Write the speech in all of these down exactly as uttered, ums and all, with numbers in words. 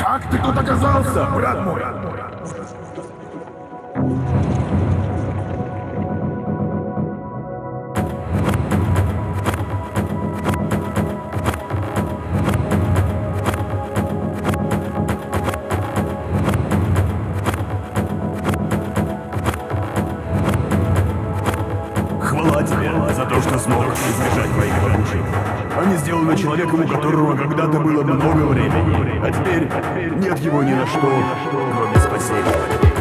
Как ты тут оказался, брат мой? Хвала тебе за то, что смог избежать моих ловушек. Они сделаны человеком, у которого когда-то было много времени, а теперь нет его ни на что, кроме спасения.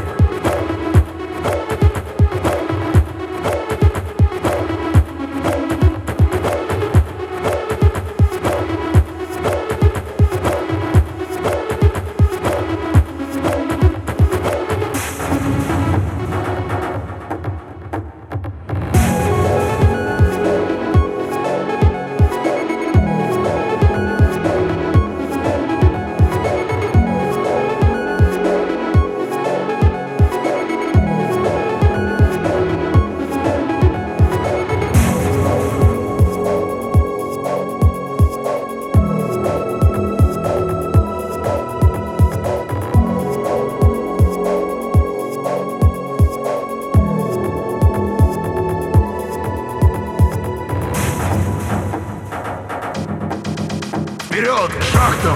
Вперед, к шахтам!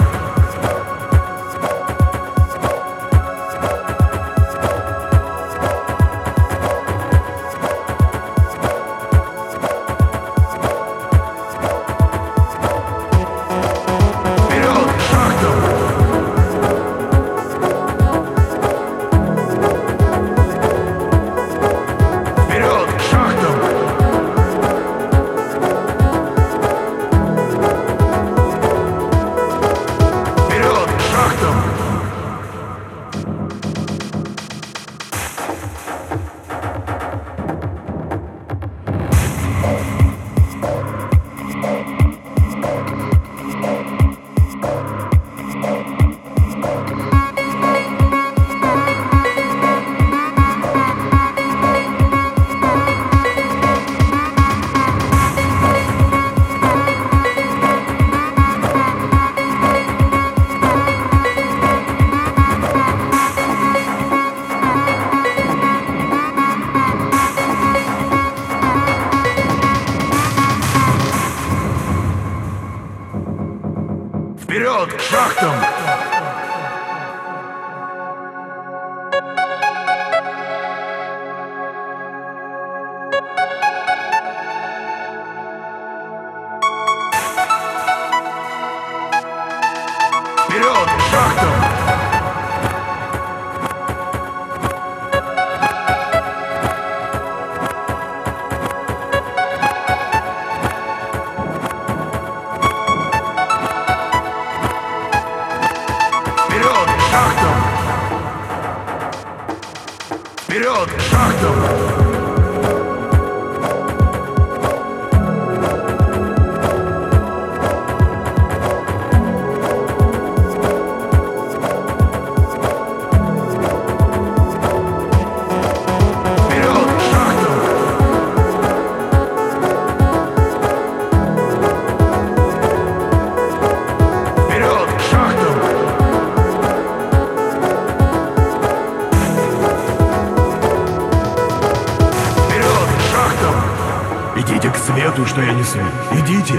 Вперед, к шахтам! Вперед, к шахтам! Вперед, к шахтам! Идите к свету, что я несу. Идите.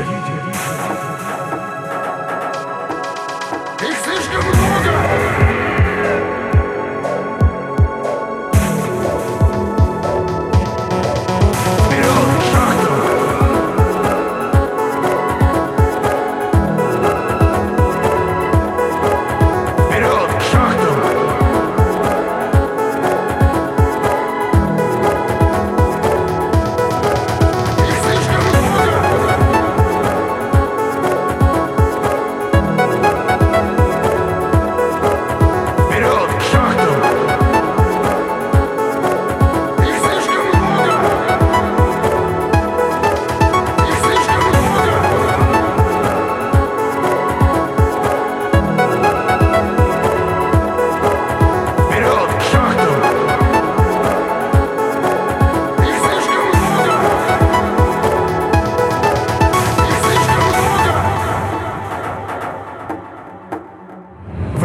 Их слишком много!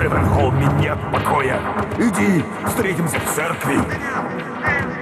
в этом холме нет покоя. Иди, встретимся в церкви. Вперед! Эй,